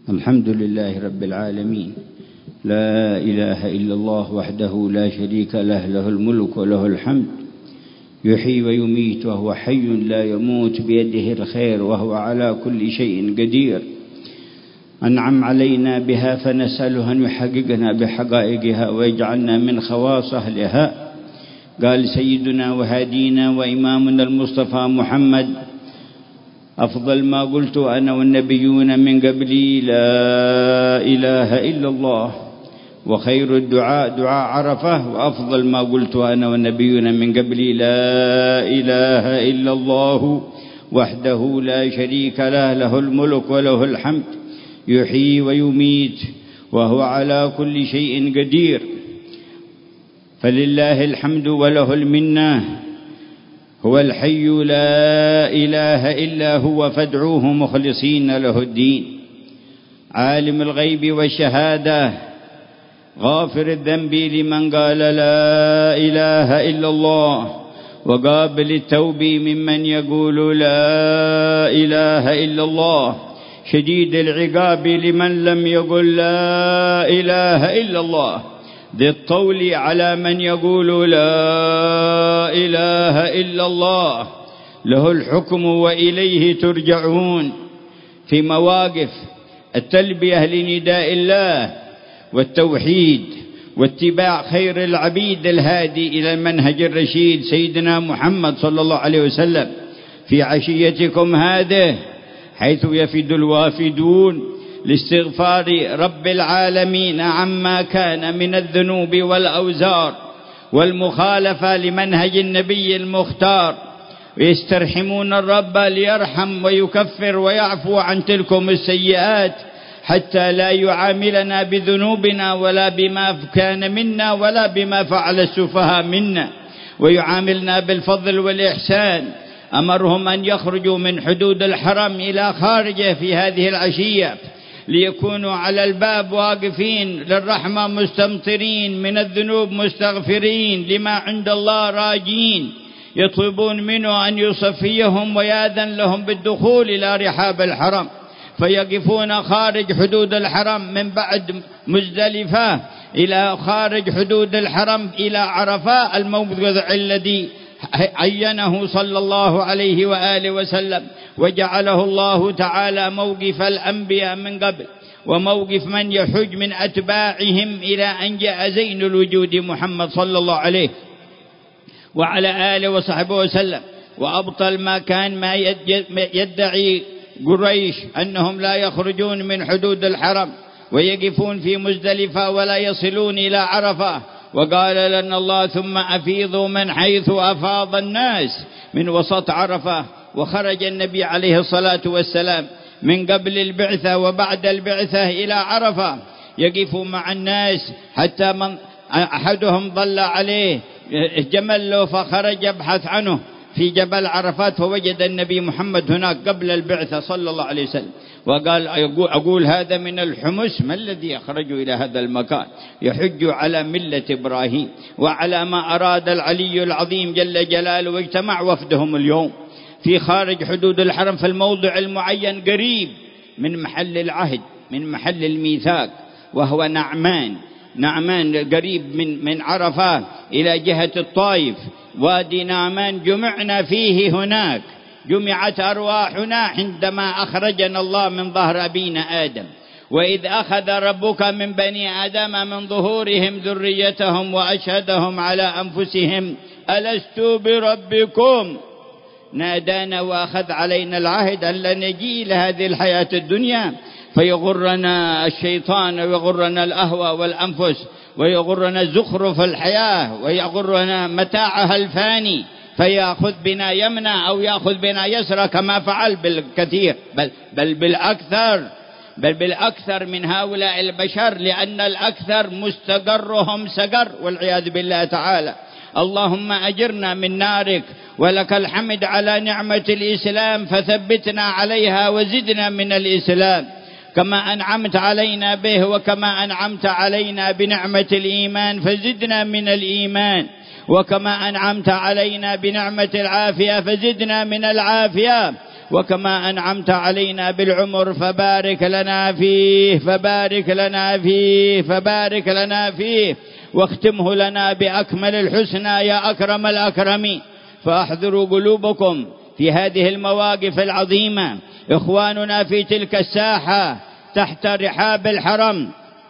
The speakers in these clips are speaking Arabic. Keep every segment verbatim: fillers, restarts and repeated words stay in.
الحمد لله رب العالمين، لا إله إلا الله وحده لا شريك له، له الملك وله الحمد، يحيي ويميت وهو حي لا يموت، بيده الخير وهو على كل شيء قدير. أنعم علينا بها فنسأله أن يحققنا بحقائقها ويجعلنا من خواص أهلها. قال سيدنا وهادينا وإمامنا المصطفى محمد: أفضل ما قلت أنا والنبيون من قبلي لا إله إلا الله، وخير الدعاء دعاء عرفة، وأفضل ما قلت أنا والنبيون من قبلي لا إله إلا الله وحده لا شريك له، له الملك وله الحمد، يحيي ويميت وهو على كل شيء قدير. فلله الحمد وله المنة، هو الحي لا إله إلا هو فادعوه مخلصين له الدين. عالم الغيب والشهادة، غافر الذنب لمن قال لا إله إلا الله، وقابل التوب ممن يقول لا إله إلا الله، شديد العقاب لمن لم يقل لا إله إلا الله، ذي الطول على من يقول لا إله إلا الله. له الحكم وإليه ترجعون. في مواقف التلبية لنداء الله والتوحيد واتباع خير العبيد الهادي إلى المنهج الرشيد سيدنا محمد صلى الله عليه وسلم، في عشيتكم هذه حيث يفد الوافدون لاستغفار رب العالمين عما كان من الذنوب والأوزار والمخالفة لمنهج النبي المختار، ويسترحمون الرب ليرحم ويكفر ويعفو عن تلكم السيئات، حتى لا يعاملنا بذنوبنا ولا بما كان منا ولا بما فعل السفهاء منا، ويعاملنا بالفضل والإحسان. أمرهم أن يخرجوا من حدود الحرم إلى خارجه في هذه العشية، ليكونوا على الباب واقفين للرحمة مستمطرين، من الذنوب مستغفرين، لما عند الله راجين، يطلبون منه أن يصفيهم ويأذن لهم بالدخول إلى رحاب الحرم، فيقفون خارج حدود الحرم من بعد مزدلفة إلى خارج حدود الحرم إلى عرفة، الموضع الذي عينه صلى الله عليه وآله وسلم، وجعله الله تعالى موقف الأنبياء من قبل، وموقف من يحج من أتباعهم إلى أن جاء زين الوجود محمد صلى الله عليه وعلى آله وصحبه وسلم. وأبطل ما كان ما يدعي قريش أنهم لا يخرجون من حدود الحرم ويقفون في مزدلفة ولا يصلون إلى عرفة، وقال لنا الله: ثم أفيضوا من حيث أفاض الناس، من وسط عرفة. وخرج النبي عليه الصلاة والسلام من قبل البعثة وبعد البعثة إلى عرفة، يقف مع الناس حتى من أحدهم ضل عليه جمل له، فخرج يبحث عنه في جبل عرفات، فوجد النبي محمد هناك قبل البعثة صلى الله عليه وسلم، وقال: أقول هذا من الحمس، ما الذي أخرجه إلى هذا المكان؟ يحج على ملة إبراهيم وعلى ما أراد العلي العظيم جل جلاله. واجتمع وفدهم اليوم في خارج حدود الحرم في الموضع المعين قريب من محل العهد، من محل الميثاق، وهو نعمان. نعمان قريب من من عرفة إلى جهة الطائف، وادي نعمان جمعنا فيه هناك، جمعت أرواحنا عندما أخرجنا الله من ظهر أبينا آدم. وإذ أخذ ربك من بني آدم من ظهورهم ذريتهم وأشهدهم على أنفسهم ألست بربكم، نادانا وأخذ علينا العهد أن لا نجي لهذه الحياة الدنيا فيغرنا الشيطان ويغرنا الأهوى والأنفس ويغرنا زخرف الحياة ويغرنا متاعها الفاني، فيأخذ بنا يمنى أو يأخذ بنا يسرى كما فعل بالكثير، بل, بل بالأكثر بل بالأكثر من هؤلاء البشر، لأن الأكثر مستقرهم سقر والعياذ بالله تعالى. اللهم أجرنا من نارك، ولك الحمد على نعمة الإسلام فثبتنا عليها وزدنا من الإسلام، كما أنعمت علينا به، وكما أنعمت علينا بنعمة الإيمان فزدنا من الإيمان، وكما أنعمت علينا بنعمة العافية فزدنا من العافية. وكما أنعمت علينا بالعمر فبارك لنا فيه فبارك لنا فيه فبارك لنا فيه واختمه لنا بأكمل الحسنى يا أكرم الأكرمين. فأحضروا قلوبكم في هذه المواقف العظيمة. إخواننا في تلك الساحة تحت رحاب الحرم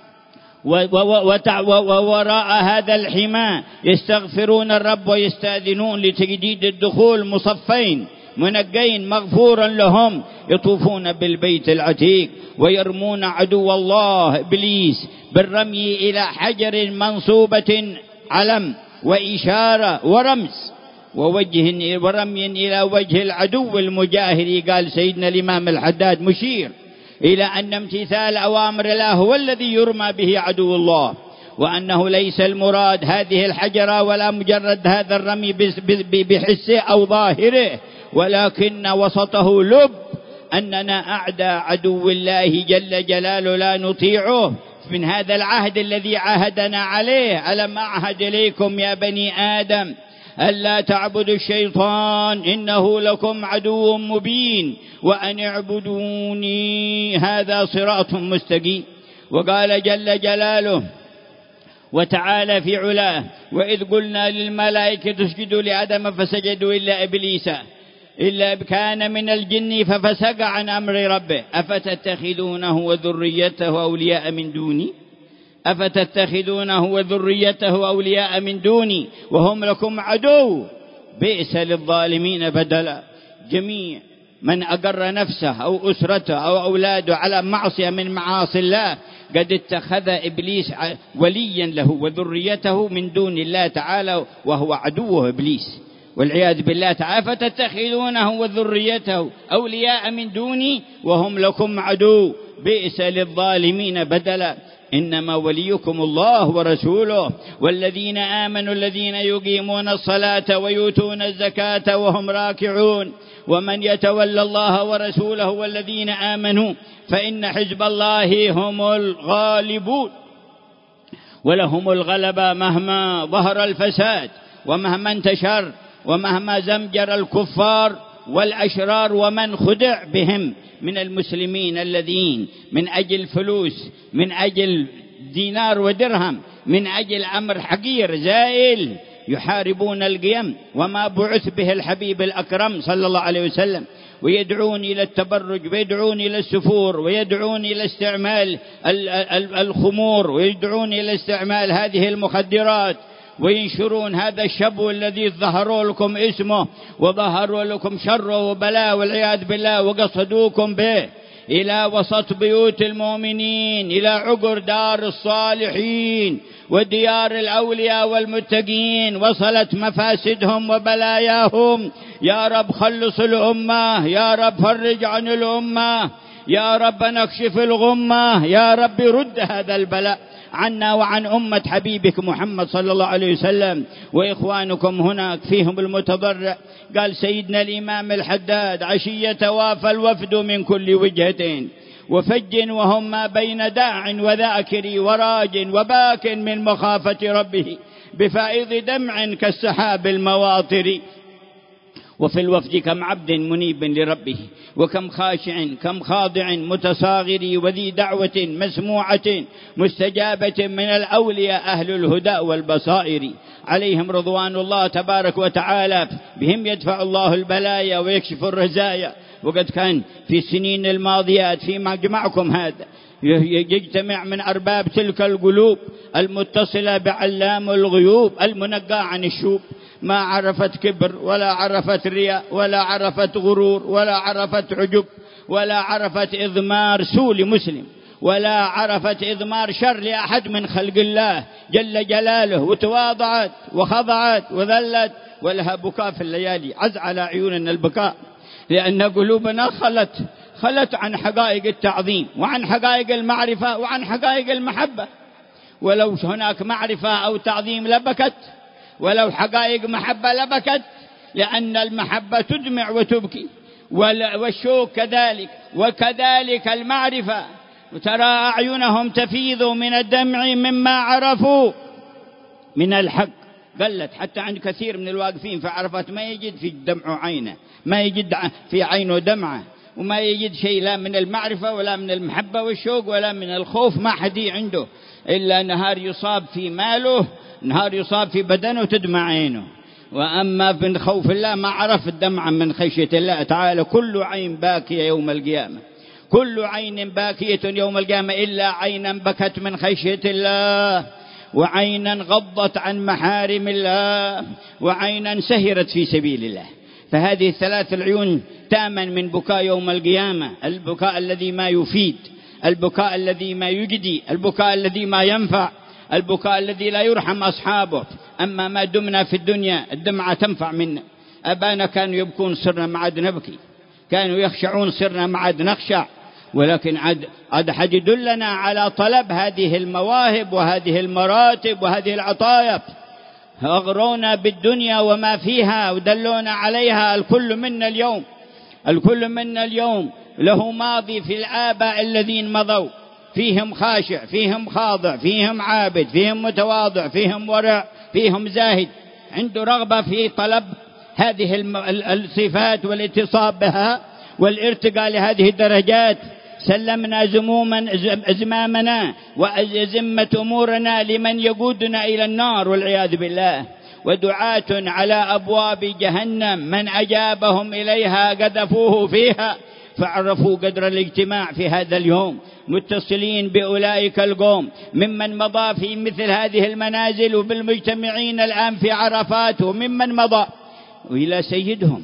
ووراء هذا الحمى يستغفرون الرب ويستأذنون لتجديد الدخول مصفين منقين مغفورا لهم، يطوفون بالبيت العتيق ويرمون عدو الله إبليس بالرمي إلى حجر منصوبة علم وإشارة ورمز ووجه ورمي إلى وجه العدو المجاهر. قال سيدنا الإمام الحداد مشير إلى أن امتثال أوامر الله هو الذي يرمى به عدو الله، وأنه ليس المراد هذه الحجرة ولا مجرد هذا الرمي بحسه أو ظاهره، ولكن وسطه لب أننا أعدى عدو الله جل جلاله لا نطيعه من هذا العهد الذي عاهدنا عليه. ألم أعهد إليكم يا بني آدم ألا تعبدوا الشيطان إنه لكم عدو مبين وأن اعبدوني هذا صراط مستقيم. وقال جل جلاله وتعالى في علاه وإذ قلنا للملائكة اسجدوا لآدم فسجدوا إلا إبليس إلا كان من الجن ففسق عن أمر ربه أفتتخذونه وذريته أولياء من دوني أفتتخذونه وذريته أولياء من دوني وهم لكم عدو بئس للظالمين بدلا. جميع من أقر نفسه أو أسرته أو أولاده على معصية من معاصي الله قد اتخذ إبليس وليا له وذريته من دون الله تعالى وهو عدوه إبليس والعياذ بالله تعالى. فتتخذونه وذريته أولياء من دوني وهم لكم عدو بئس للظالمين بدلا. إنما وليكم الله ورسوله والذين آمنوا الذين يقيمون الصلاة ويؤتون الزكاة وهم راكعون ومن يتولى الله ورسوله والذين آمنوا فإن حزب الله هم الغالبون ولهم الغلبة مهما ظهر الفساد ومهما انتشر ومهما زمجر الكفار والأشرار ومن خدع بهم من المسلمين الذين من أجل فلوس من أجل دينار ودرهم من أجل أمر حقير زائل يحاربون القيم وما بعث به الحبيب الأكرم صلى الله عليه وسلم، ويدعون إلى التبرج ويدعون إلى السفور ويدعون إلى استعمال الخمور ويدعون إلى استعمال هذه المخدرات وينشرون هذا الشبو الذي ظهروا لكم اسمه وظهروا لكم شره وبلاء والعياذ بالله وقصدوكم به إلى وسط بيوت المؤمنين إلى عقر دار الصالحين وديار الأولياء والمتقين. وصلت مفاسدهم وبلاياهم. يا رب خلص الأمة، يا رب فرج عن الأمة، يا رب نكشف الغمة، يا رب رد هذا البلاء عنا وعن أمة حبيبك محمد صلى الله عليه وسلم. وإخوانكم هناك فيهم المتضرع. قال سيدنا الإمام الحداد عشية وافى الوفد من كل وجهة وفج وهم ما بين داع وذاكر وراج وباك من مخافة ربه بفائض دمع كالسحاب المواطر. وفي الوفد كم عبد منيب لربه وكم خاشع كم خاضع متصاغر وذي دعوة مسموعة مستجابة من الأولياء أهل الهدى والبصائر عليهم رضوان الله تبارك وتعالى. بهم يدفع الله البلايا ويكشف الرزايا. وقد كان في السنين الماضيات في مجمعكم هذا يجتمع من أرباب تلك القلوب المتصلة بعلام الغيوب المنقى عن الشوب، ما عرفت كبر ولا عرفت رياء ولا عرفت غرور ولا عرفت عجب ولا عرفت إضمار سوء لمسلم ولا عرفت إضمار شر لأحد من خلق الله جل جلاله، وتواضعت وخضعت وذلت ولها بكاء في الليالي. عز على عيوننا البكاء لأن قلوبنا خلت خلت عن حقائق التعظيم وعن حقائق المعرفة وعن حقائق المحبة. ولو هناك معرفة أو تعظيم لبكت، ولو حقائق محبة لبكت، لأن المحبة تدمع وتبكي والشوق كذلك، وكذلك المعرفة ترى أعينهم تفيض من الدمع مما عرفوا من الحق قلت، حتى عند كثير من الواقفين في عرفات ما يجد في دمع عينه، ما يجد في عينه دمعة، وما يجد شيء لا من المعرفة ولا من المحبة والشوق ولا من الخوف، ما حدي عنده إلا نهار يصاب في ماله، نهار يصاب في بدنه تدمع عينه. وأما من خوف الله ما عرف الدمع من خشية الله تعالى. كل عين باكية يوم القيامة، كل عين باكية يوم القيامة إلا عينا بكت من خشية الله، وعينا غضت عن محارم الله، وعينا سهرت في سبيل الله. فهذه الثلاث العيون تأمن من بكاء يوم القيامة، البكاء الذي ما يفيد، البكاء الذي ما يجدي، البكاء الذي ما ينفع، البكاء الذي لا يرحم أصحابه. أما ما دمنا في الدنيا الدمعة تنفع منا. أبانا كانوا يبكون صرنا ما عاد نبكي، كانوا يخشعون صرنا ما عاد نخشع. ولكن عاد عاد حد يدلنا على طلب هذه المواهب وهذه المراتب وهذه العطايا. أغرونا بالدنيا وما فيها ودلونا عليها. الكل منا اليوم، الكل منا اليوم له ماضي في الآباء الذين مضوا، فيهم خاشع، فيهم خاضع، فيهم عابد، فيهم متواضع، فيهم ورع، فيهم زاهد، عنده رغبة في طلب هذه الصفات والاتصاب بها والارتقاء لهذه الدرجات. سلمنا زموما أزمامنا وأزمة أمورنا لمن يقودنا إلى النار والعياذ بالله، ودعاة على أبواب جهنم من أجابهم إليها قذفوه فيها. فعرفوا قدر الاجتماع في هذا اليوم، متصلين بأولئك القوم ممن مضى في مثل هذه المنازل وبالمجتمعين الآن في عرفات، وممن مضى وإلى سيدهم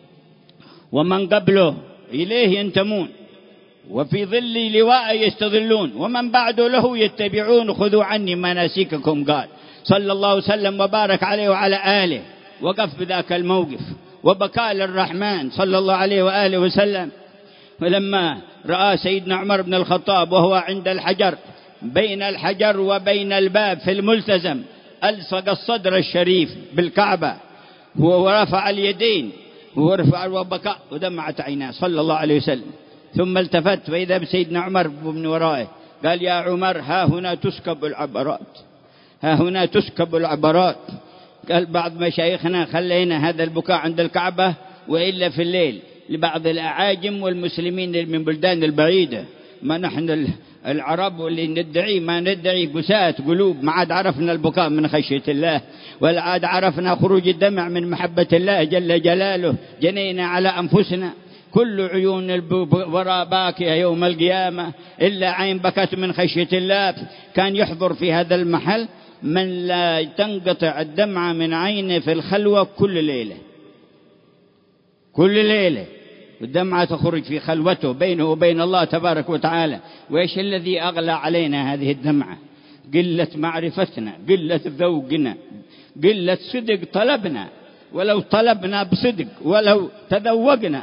ومن قبله إليه ينتمون، وفي ظل لواء يستظلون، ومن بعده له يتبعون. خذوا عني مناسككم، قال صلى الله وسلم وبارك عليه وعلى آله. وقف بذاك الموقف وبكى للرحمن صلى الله عليه وآله وسلم. ولما رأى سيدنا عمر بن الخطاب وهو عند الحجر، بين الحجر وبين الباب في الملتزم، ألصق الصدر الشريف بالكعبة ورفع اليدين ورفع وبكى ودمعت عيناه صلى الله عليه وسلم. ثم التفت فإذا بسيدنا عمر من ورائه، قال يا عمر ها هنا تسكب العبرات، ها هنا تسكب العبرات. قال بعض مشايخنا خلينا هذا البكاء عند الكعبة وإلا في الليل لبعض الأعاجم والمسلمين من بلدان البعيدة. ما نحن العرب واللي ندعي ما ندعي قساة قلوب، ما عاد عرفنا البكاء من خشية الله، ولا عاد عرفنا خروج الدمع من محبة الله جل جلاله. جنينا على أنفسنا. كل عيون الوراء باكية يوم القيامة إلا عين بكت من خشية الله. كان يحضر في هذا المحل من لا تنقطع الدمعة من عينه في الخلوة كل ليلة، كل ليلة الدمعة تخرج في خلوته بينه وبين الله تبارك وتعالى. وإيش الذي أغلى علينا هذه الدمعة؟ قلة معرفتنا، قلة ذوقنا، قلة صدق طلبنا. ولو طلبنا بصدق ولو تذوقنا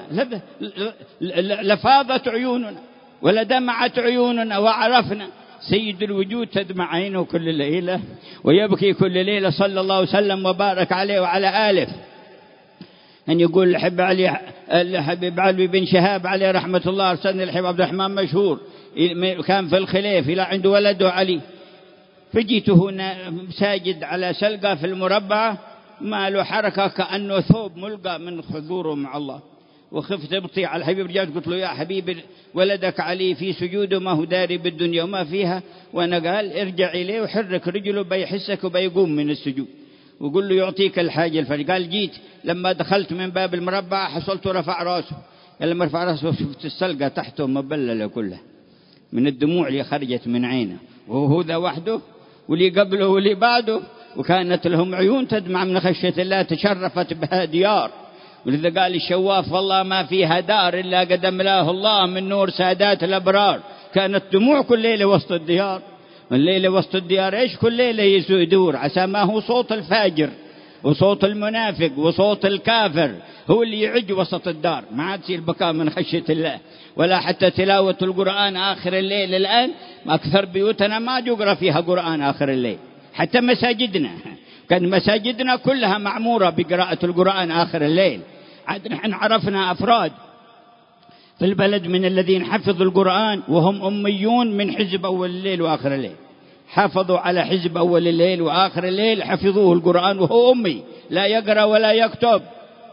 لفاضت عيوننا ولدمعت عيوننا وعرفنا سيد الوجود تدمع عينه كل ليلة ويبكي كل ليلة صلى الله وسلم وبارك عليه وعلى آله. أن يقول الحب علي الحبيب علي بن شهاب عليه رحمة الله أرسلني الحبيب عبد الرحمن مشهور، كان في الخليف إلى عنده ولده علي، فجيت هنا ساجد على سلقة في المربعة ما له حركة كأنه ثوب ملقى من حضوره مع الله. وخفت ابطي على الحبيب، رجعت قلت له يا حبيبي ولدك علي في سجوده ما هو داري بالدنيا وما فيها، وانا قال ارجع اليه وحرك رجله بيحسك وبيقوم من السجود وقل له يعطيك الحاجة الفرج. قال جيت لما دخلت من باب المربع حصلت رفع راسه، لما رفع راسه شفت السلقة تحته مبللة كلها من الدموع اللي خرجت من عينه، وهو ذا وحده واللي قبله واللي بعده، وكانت لهم عيون تدمع من خشية الله تشرفت بها ديار. ولذا قال الشواف والله ما فيها دار إلا قد أملاه الله من نور سادات الأبرار. كانت دموع كل ليلة وسط الديار، والليلة وسط الديار إيش كل ليلة يدور، عسى ما هو صوت الفاجر وصوت المنافق وصوت الكافر هو اللي يعج وسط الدار. ما عاد يصير البكاء من خشية الله ولا حتى تلاوة القرآن آخر الليل. الآن أكثر بيوتنا ما يقرأ فيها قرآن آخر الليل، حتى مساجدنا كان مساجدنا كلها معمورة بقراءة القرآن آخر الليل. عاد نحن عرفنا أفراد في البلد من الذين حفظوا القرآن وهم أميون من حزب أول الليل وآخر الليل، حافظوا على حزب أول الليل وآخر الليل، حفظوه القرآن وهو أمي لا يقرأ ولا يكتب.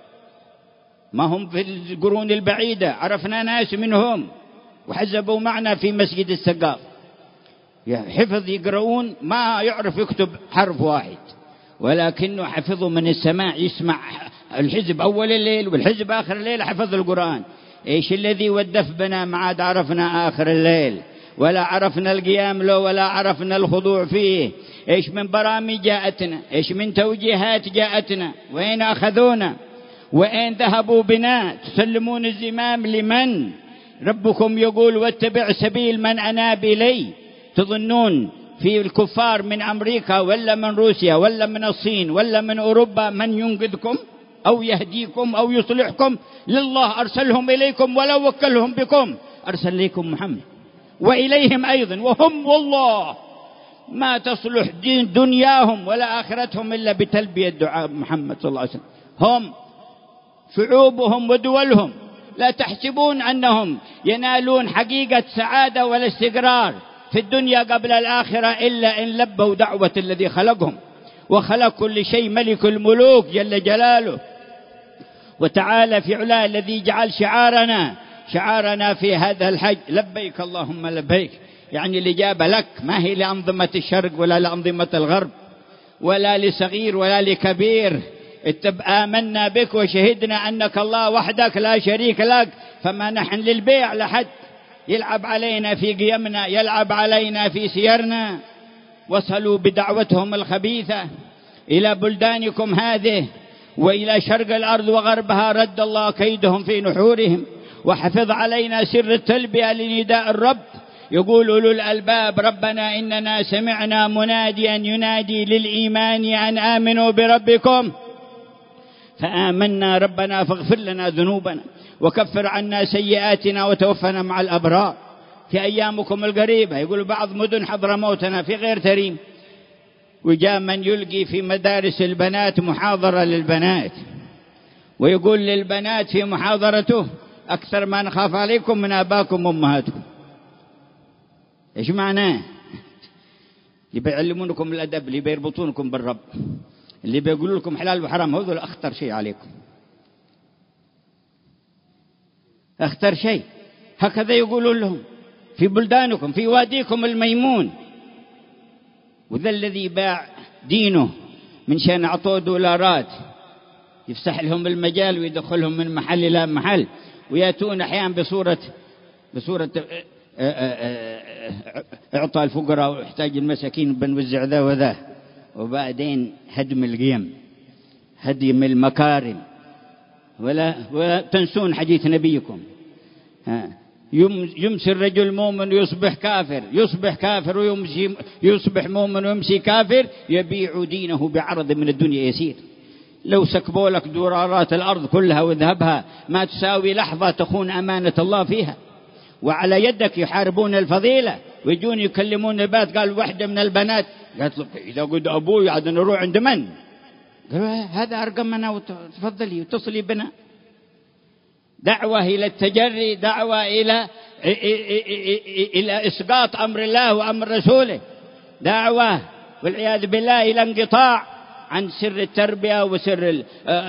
ما هم في القرون البعيدة، عرفنا ناس منهم وحزبوا معنا في مسجد السقاف، حفظ يقرؤون ما يعرف يكتب حرف واحد، ولكنه حفظوا من السماع، يسمع الحزب أول الليل والحزب آخر الليل، حفظ القرآن. إيش الذي ودف بنا؟ ما عاد عرفنا آخر الليل ولا عرفنا القيام له ولا عرفنا الخضوع فيه. إيش من برامج جاءتنا، إيش من توجيهات جاءتنا، وين أخذونا، وين ذهبوا بنا؟ تسلمون الزمام لمن؟ ربكم يقول واتبع سبيل من أناب إلي. تظنون في الكفار من أمريكا ولا من روسيا ولا من الصين ولا من أوروبا من ينقذكم أو يهديكم أو يصلحكم؟ لله أرسلهم إليكم ولو وكلهم بكم، أرسل إليكم محمد وإليهم أيضا، وهم والله ما تصلح دين دنياهم ولا آخرتهم إلا بتلبية دعاء محمد صلى الله عليه وسلم. هم شعوبهم ودولهم لا تحسبون أنهم ينالون حقيقة سعادة ولا استقرار في الدنيا قبل الآخرة إلا إن لبوا دعوة الذي خلقهم وخلق كل شيء، ملك الملوك جل جلاله وتعالى في علاه، الذي جعل شعارنا شعارنا في هذا الحج لبيك اللهم لبيك، يعني الإجابة لك، ما هي لأنظمة الشرق ولا لأنظمة الغرب ولا لصغير ولا لكبير. آمنا بك وشهدنا أنك الله وحدك لا شريك لك، فما نحن للبيع لحد يلعب علينا في قيمنا، يلعب علينا في سيرنا. وصلوا بدعوتهم الخبيثة إلى بلدانكم هذه وإلى شرق الأرض وغربها، رد الله كيدهم في نحورهم، وحفظ علينا سر التلبية لنداء الرب. يقول أولو الألباب ربنا إننا سمعنا مناديا ينادي للإيمان أن آمنوا بربكم فآمنا، ربنا فاغفر لنا ذنوبنا وكفر عنا سيئاتنا وتوفنا مع الأبرار في أيامكم القريبة. يقول بعض مدن حضرموتنا في غير تريم، وجاء من يلقي في مدارس البنات محاضرة للبنات، ويقول للبنات في محاضرته أكثر ما نخاف عليكم من آباكم وأمهاتكم. إيش معناه؟ اللي بيعلمونكم الأدب، اللي بيربطونكم بالرب، اللي بيقولوا لكم حلال وحرام، هذول أخطر شيء عليكم، أخطر شيء. هكذا يقولون لهم في بلدانكم في واديكم الميمون. وذا الذي باع دينه من شان أعطوه دولارات يفسح لهم المجال ويدخلهم من محل إلى محل، ويأتون أحيانا بصورة بصورة إعطاء الفقراء ويحتاج المساكين بنوزع ذا وذا، وبعدين هدم القيم، هدم المكارم، ولا, ولا تنسون حديث نبيكم. يمسي الرجل مؤمن ويصبح كافر، يصبح كافر ويمسي يصبح مؤمن ويمسي كافر، يبيع دينه بعرض من الدنيا يسير. لو سكبوا لك دولارات الأرض كلها وذهبها ما تساوي لحظة تخون أمانة الله فيها. وعلى يدك يحاربون الفضيلة، ويجون يكلمون البنات، قال واحدة من البنات قالت له إذا قد أبوي عاد نروح عند من؟ قالوا هذا أرقمنا وتفضلي وتصلي بنا. دعوة إلى التجري، دعوة إلى إلى إسقاط أمر الله وأمر رسوله، دعوة والعياذ بالله إلى انقطاع عن سر التربية وسر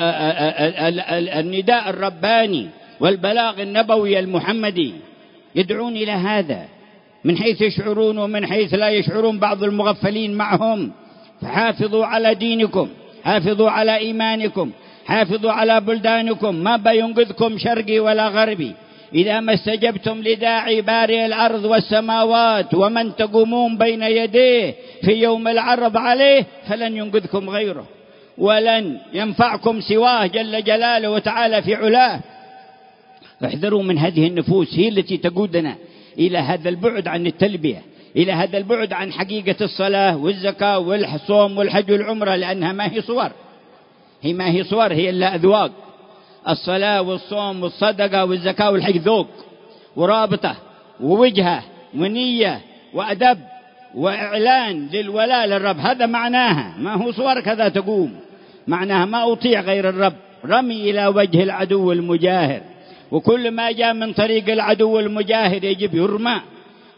النداء الرباني والبلاغ النبوي المحمدي. يدعون إلى هذا من حيث يشعرون ومن حيث لا يشعرون بعض المغفلين معهم. فحافظوا على دينكم، حافظوا على إيمانكم، حافظوا على بلدانكم، ما بينقذكم شرقي ولا غربي إذا ما استجبتم لداعي بارئ الأرض والسماوات ومن تقومون بين يديه في يوم العرض عليه، فلن ينقذكم غيره ولن ينفعكم سواه جل جلاله وتعالى في علاه. احذروا من هذه النفوس، هي التي تقودنا إلى هذا البعد عن التلبية، إلى هذا البعد عن حقيقة الصلاة والزكاة والصوم والحج والعمرة، لأنها ما هي صور، هي ما هي صور، هي إلا أذواق. الصلاة والصوم والصدقة والزكاة والحج ذوق ورابطة ووجهة ونية وأدب وإعلان للولاء للرب، هذا معناها، ما هو صور كذا تقوم. معناها ما أطيع غير الرب، رمي إلى وجه العدو المجاهر، وكل ما جاء من طريق العدو المجاهر يجب يرمى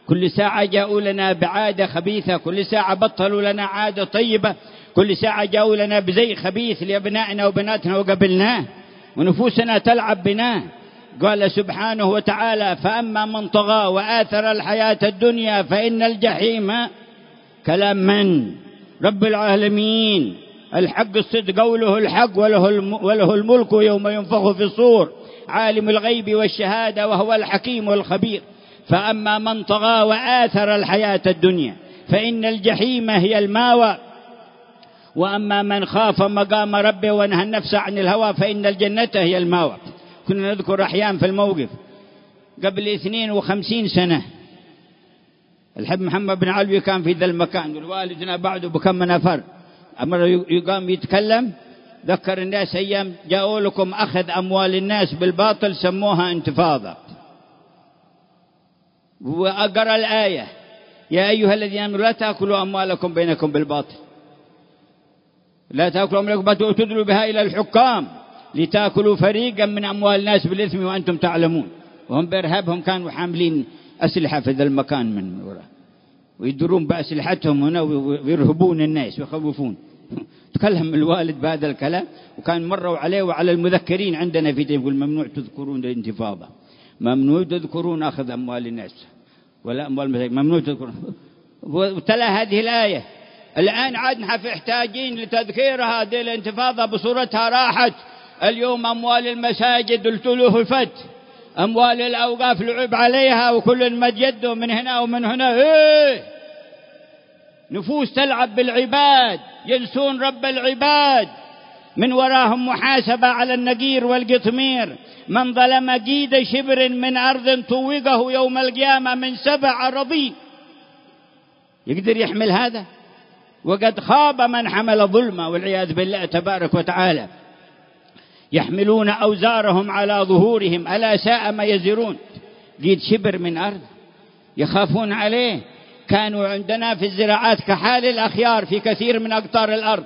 كل ساعة جاءوا لنا بعادة خبيثة، كل ساعة بطلوا لنا عادة طيبة، كل ساعة جاءوا لنا بزي خبيث لأبنائنا وبناتنا وقبلناه ونفوسنا تلعب بنا. قال سبحانه وتعالى: فأما من طغى وآثر الحياة الدنيا فإن الجحيم. كلام من؟ رب العالمين، الحق الصدق، قوله الحق، وله الملك يوم ينفخ في الصور، عالم الغيب والشهادة وهو الحكيم الخبير. فأما من طغى وآثر الحياة الدنيا فإن الجحيم هي الماوى، وأما من خاف مقام ربه ونهى النفس عن الهوى فإن الجنة هي الماوى. كنا نذكر أحيان في الموقف قبل اثنين وخمسين سنة، الحب محمد بن علوي كان في ذا المكان والوالدنا بعده بكم نفر، أمر يقام يتكلم، ذكر الناس أيام جاءوا لكم أخذ أموال الناس بالباطل سموها انتفاضة، وأقرأ الآية: يا أيها الذين آمنوا لا تأكلوا أموالكم بينكم بالباطل، لا تأكلوا أموالكم بالباطل وتدلوا بها إلى الحكام لتأكلوا فريقا من أموال الناس بالإثم وأنتم تعلمون. وهم بإرهابهم كانوا حاملين أسلحة في ذا المكان من وراء، ويدرون بأسلحتهم هنا ويرهبون الناس ويخوفون. تكلم الوالد بهذا الكلام، وكان مروا عليه وعلى المذكرين عندنا في يقول: ممنوع تذكرون الانتفاضة، ممنوع تذكرون أخذ أموال الناس ولا أموال المساكين، ممنوع تذكرون. وتلا هذه الآية. الآن عدنا في احتاجين لتذكير هذه الانتفاضة بصورتها راحت. اليوم أموال المساجد التلفت، أموال الأوقاف لعب عليها وكل مجد من هنا ومن هنا. إيه؟ نفوس تلعب بالعباد، ينسون رب العباد، من وراهم محاسبة على النقير والقطمير. من ظلم قيد شبر من أرض طوقه يوم القيامة من سبع أراضين. يقدر يحمل هذا؟ وقد خاب من حمل ظلمه والعياذ بالله تبارك وتعالى. يحملون أوزارهم على ظهورهم ألا ساء ما يزرون. قيد شبر من أرض يخافون عليه. كانوا عندنا في الزراعات كحال الأخيار في كثير من أقطار الأرض،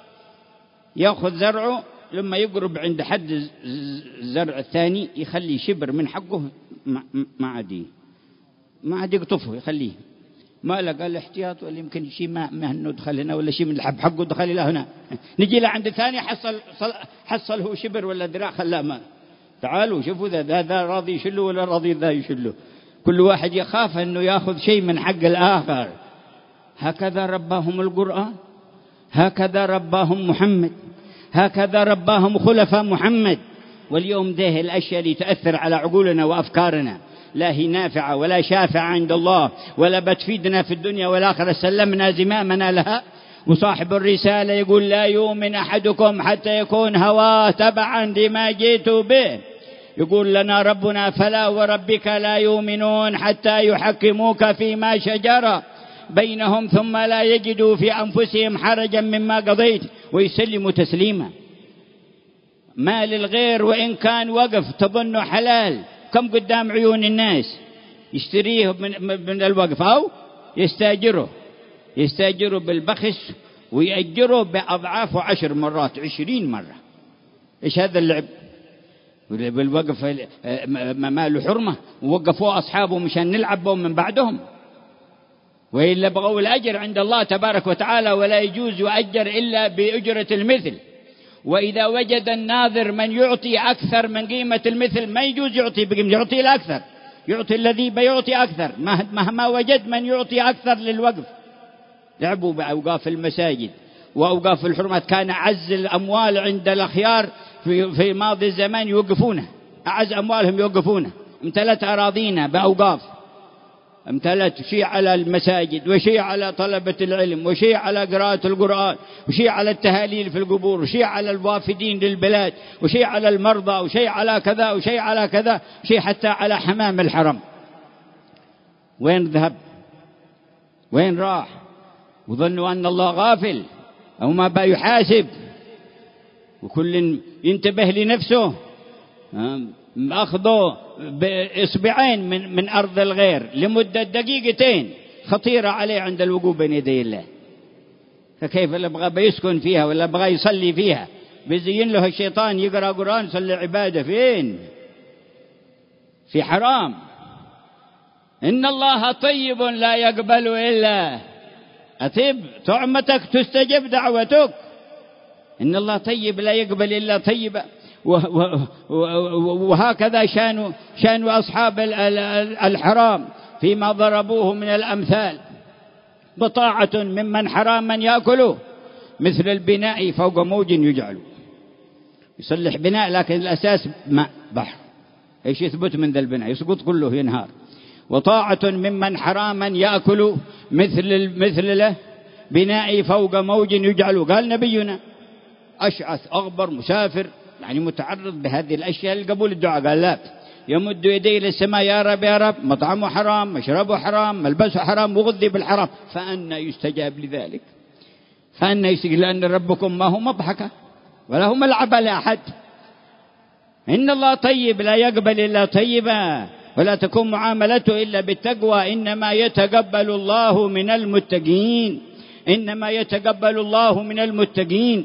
يأخذ زرعه لما يقرب عند حد الزرع الثاني يخلي شبر من حقه ما عاد ما عاد يقطفه، يخليه ما لقى الاحتياط، ولا يمكن شيء ما ما ندخل هنا، ولا شيء من الحب حقه دخل إلى هنا. نجي له عند الثاني حصل حصل هو شبر ولا ذراع خلاه ما. تعالوا شوفوا ذا ذا راضي يشله ولا راضي ذا يشله. كل واحد يخاف أنه يأخذ شيء من حق الآخر. هكذا رباهم القرآن، هكذا رباهم محمد، هكذا رباهم خلفاء محمد. واليوم ده الأشياء اللي تأثر على عقولنا وأفكارنا لا هي نافعة ولا شافعة عند الله ولا بتفيدنا في الدنيا والآخرة. سلمنا زمامنا لها. وصاحب الرسالة يقول: لا يؤمن أحدكم حتى يكون هواه تبعا لما جئت به. يقول لنا ربنا: فلا وربك لا يؤمنون حتى يحكموك فيما شجر بينهم ثم لا يجدوا في أنفسهم حرجا مما قضيت ويسلموا تسليما. مال الغير وإن كان وقف تظنه حلال، كم قدام عيون الناس يشتريه من, من الوقف أو يستاجره يستاجره بالبخس ويأجره بأضعاف عشر مرات عشرين مرة. إيش هذا اللعب بالوقف؟ ماله حرمة، ووقفوا أصحابه مشان نلعب بهم من بعدهم، وإلا بغوا الأجر عند الله تبارك وتعالى، ولا يجوز يؤجر إلا بأجرة المثل. وإذا وجد الناظر من يعطي أكثر من قيمة المثل ما يجوز يعطي بقيمة، يعطي الأكثر، يعطي الذي بيعطي أكثر مهما وجد من يعطي أكثر للوقف. لعبوا بأوقاف المساجد وأوقاف الحرمات. كان أعز الأموال عند الأخيار في, في ماضي الزمان يوقفونه، أعز أموالهم يوقفونه. امتلت أراضينا بأوقاف، امتلت شيء على المساجد، وشيء على طلبة العلم، وشيء على قراءة القرآن، وشيء على التهاليل في القبور، وشيء على الوافدين للبلاد، وشيء على المرضى، وشيء على كذا، وشيء على كذا، شيء حتى على حمام الحرم. وين ذهب؟ وين راح؟ وظنوا أن الله غافل أو ما بيحاسب، وكل ينتبه لنفسه. أخذوا بإصبعين من, من أرض الغير لمدة دقيقتين خطيرة عليه عند الوقوف بين يدي الله. فكيف اللي بغى بيسكن فيها ولا بغى يصلي فيها؟ بيزين له الشيطان يقرأ قرآن يصلي عبادة فين؟ في حرام. إن الله طيب لا يقبل إلا أطيب، طعمتك تستجب دعوتك. إن الله طيب لا يقبل إلا طيبا. وهكذا شان شان أصحاب الحرام فيما ضربوه من الأمثال. بطاعة ممن حراما يأكله مثل البناء فوق موج يجعل. يصلح بناء لكن الأساس ماء بحر، إيش يثبت من ذا البناء؟ يسقط كله ينهار. وطاعة ممن حراما يأكل مثل مثل له بناء فوق موج يجعل. قال نبينا أشعث أغبر مسافر يعني متعرض بهذه الأشياء لقبول الدعاء، قال لا، يمد يديه للسماء يا رب يا رب، مطعمه حرام، مشربه حرام، ملبسه حرام، مغذي بالحرام، فأنا يستجاب لذلك؟ فأنا يستجاب؟ لأن ربكم ما هو مضحكة ولا هو ملعب لأحد. إن الله طيب لا يقبل إلا طيبا، ولا تكون معاملته إلا بالتقوى. إنما يتقبل الله من المتقين، إنما يتقبل الله من المتقين.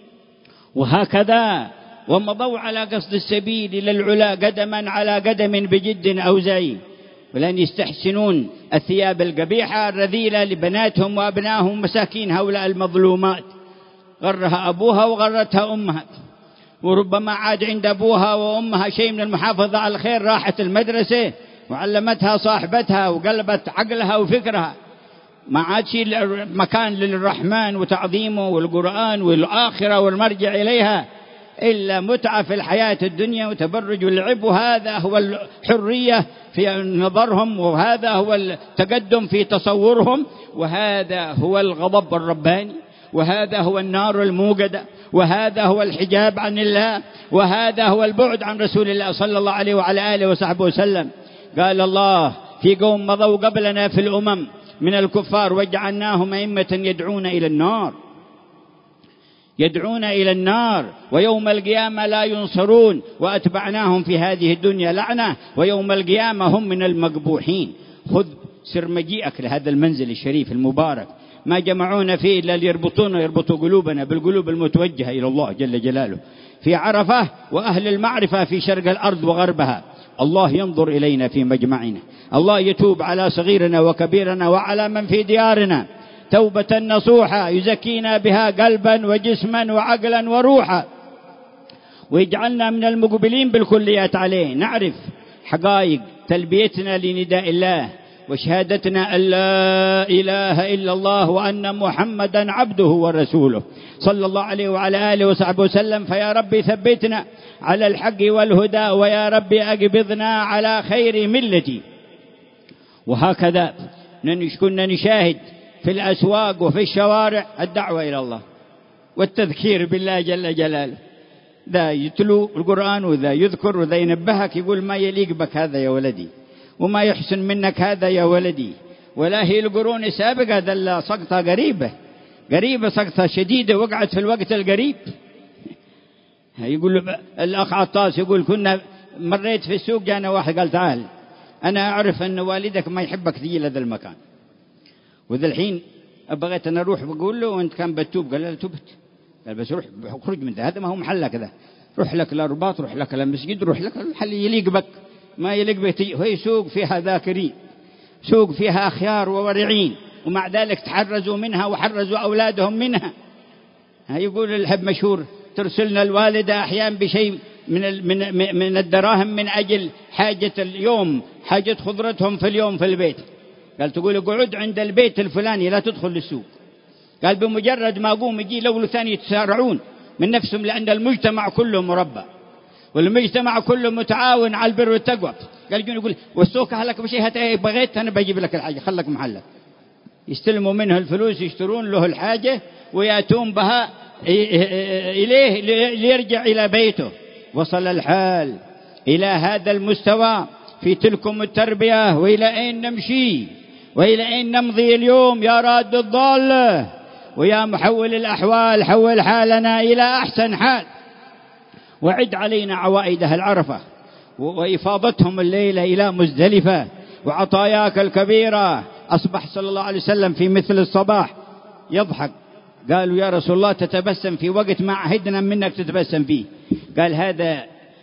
وهكذا ومضوا على قصد السبيل إلى العلا قدما على قدم بجد أو زي، ولن يستحسنون الثياب القبيحة الرذيلة لبناتهم وأبنائهم مساكين هؤلاء المظلومات، غرها أبوها وغرتها أمها، وربما عاد عند أبوها وأمها شيء من المحافظة على الخير، راحت المدرسة وعلمتها صاحبتها وقلبت عقلها وفكرها، ما عاد شيء مكان للرحمن وتعظيمه والقرآن والآخرة والمرجع إليها إلا متعة في الحياة الدنيا وتبرج واللعب. وهذا هو الحرية في نظرهم، وهذا هو التقدم في تصورهم، وهذا هو الغضب الرباني، وهذا هو النار الموقدة، وهذا هو الحجاب عن الله، وهذا هو البعد عن رسول الله صلى الله عليه وعلى آله وصحبه وسلم. قال الله في قوم مضوا قبلنا في الأمم من الكفار وجعلناهم أئمة يدعون إلى النار، يدعون إلى النار، ويوم القيامة لا ينصرون، وأتبعناهم في هذه الدنيا لعنة، ويوم القيامة هم من المقبوحين. خذ سر مجيئك لهذا المنزل الشريف المبارك، ما جمعونا فيه إلا ليربطونا يربطوا قلوبنا بالقلوب المتوجهة إلى الله جل جلاله في عرفة، وأهل المعرفة في شرق الأرض وغربها. الله ينظر إلينا في مجمعنا، الله يتوب على صغيرنا وكبيرنا وعلى من في ديارنا توبة نصوحة يزكينا بها قلبا وجسما وعقلا وروحا، ويجعلنا من المقبلين بالكليات عليه. نعرف حقائق تلبيتنا لنداء الله وشهادتنا أن لا إله إلا الله وأن محمدا عبده ورسوله صلى الله عليه وعلى آله وصحبه وسلم. فيا ربي ثبتنا على الحق والهدى، ويا ربي أقبضنا على خير ملتي. وهكذا كنا نشاهد في الأسواق وفي الشوارع الدعوة إلى الله والتذكير بالله جل جلاله، ذا يتلو القرآن وذا يذكر وذا ينبهك يقول ما يليق بك هذا يا ولدي، وما يحسن منك هذا يا ولدي. ولا هي القرون السابقة ذا سقطة قريبة قريبة سقطة شديدة وقعت في الوقت القريب. يقول الأخ عطاس يقول كنا مريت في السوق جانا واحد قال تعال أنا أعرف أن والدك ما يحبك تجي لهذا المكان، وذا الحين بغيت أنا أروح بقول له وأنت كان بتوب، قال لا تبت، قال بس روح خرج من ده، هذا ما هو محلك ذا، روح لك للرباط، روح لك للمسجد، روح لك الحل يليق بك ما يليق بك. هي سوق فيها ذاكرين، سوق فيها أخيار وورعين، ومع ذلك تحرزوا منها وحرزوا أولادهم منها. يقول الحب مشهور ترسلنا الوالدة أحيانا بشيء من من من الدراهم من أجل حاجة اليوم، حاجة خضرتهم في اليوم في البيت. قال تقول اقعد عند البيت الفلاني لا تدخل للسوق. قال بمجرد ما أقوم يجي لول ثاني يتسارعون من نفسهم، لأن المجتمع كله مربى والمجتمع كله متعاون على البر والتقوى. قال يجون يقول والسوق هلك بشيء هات بغيت أنا بجيب لك الحاجة خلك محلك، يستلموا منه الفلوس يشترون له الحاجة ويأتون بها إليه ليرجع إلى بيته. وصل الحال إلى هذا المستوى في تلكم التربية، وإلى أين نمشي وإلى أين نمضي اليوم يا راد الضالة ويا محول الأحوال، حول حالنا إلى أحسن حال، وعد علينا عوائدها العرفة وإفاضتهم الليلة إلى مزدلفة وعطاياك الكبيرة. أصبح صلى الله عليه وسلم في مثل الصباح يضحك، قالوا يا رسول الله تتبسم في وقت ما عهدنا منك تتبسم فيه. قال هذا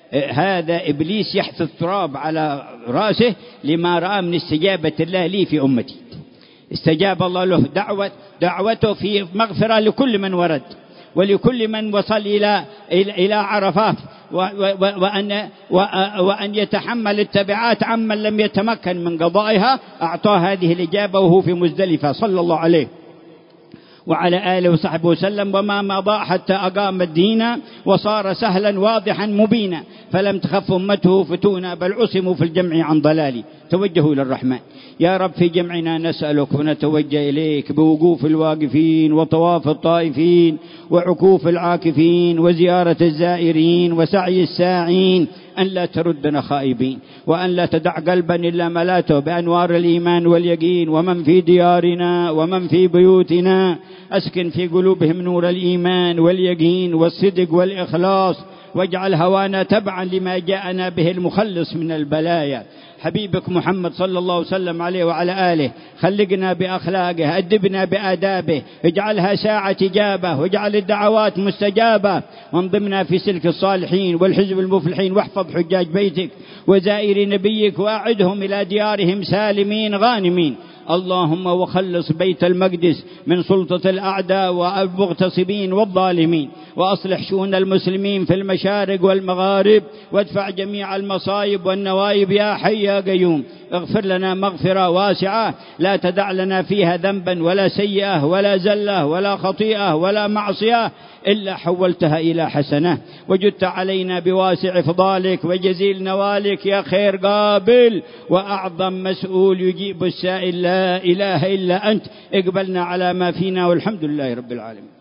هذا إبليس يحث التراب على رأسه لما رأى من استجابة الله لي في أمتي. استجاب الله له دعوة دعوته في مغفرة لكل من ورد ولكل من وصل إلى إلى عرفات، وأن وأن يتحمل التبعات عمن لم يتمكن من قضائها. أعطاه هذه الإجابة وهو في مزدلفة صلى الله عليه وعلى آله وصحبه وسلم. وما مضى حتى أقام الدين وصار سهلا واضحا مبينا، فلم تخف أمته فتونا بل عصموا في الجمع عن ضلال. توجهوا إلى الرحمن يا رب في جمعنا نسألك ونتوجه إليك بوقوف الواقفين وطواف الطائفين وعكوف العاكفين وزيارة الزائرين وسعي الساعين، أن لا تردنا خائبين، وأن لا تدع قلبا إلا ملاته بأنوار الإيمان واليقين. ومن في ديارنا ومن في بيوتنا أسكن في قلوبهم نور الإيمان واليقين والصدق والإخلاص، واجعل هوانا تبعا لما جاءنا به المخلص من البلايا. حبيبك محمد صلى الله وسلم عليه وعلى آله خلقنا بأخلاقه، أدبنا بآدابه، اجعلها ساعة إجابة، واجعل الدعوات مستجابة، وانضمنا في سلك الصالحين والحزب المفلحين. واحفظ حجاج بيتك وزائر نبيك وأعدهم إلى ديارهم سالمين غانمين. اللهم وخلص بيت المقدس من سلطة الأعداء والمغتصبين والظالمين، وأصلح شؤون المسلمين في المشارق والمغارب، وادفع جميع المصائب والنوائب يا حي يا قيوم. اغفر لنا مغفرة واسعة لا تدع لنا فيها ذنبا ولا سيئة ولا زلة ولا خطيئة ولا معصية إلا حولتها إلى حسنة، وجدت علينا بواسع فضالك وجزيل نوالك يا خير قابل وأعظم مسؤول يجيب السائل لا إله إلا أنت. اقبلنا على ما فينا والحمد لله رب العالمين.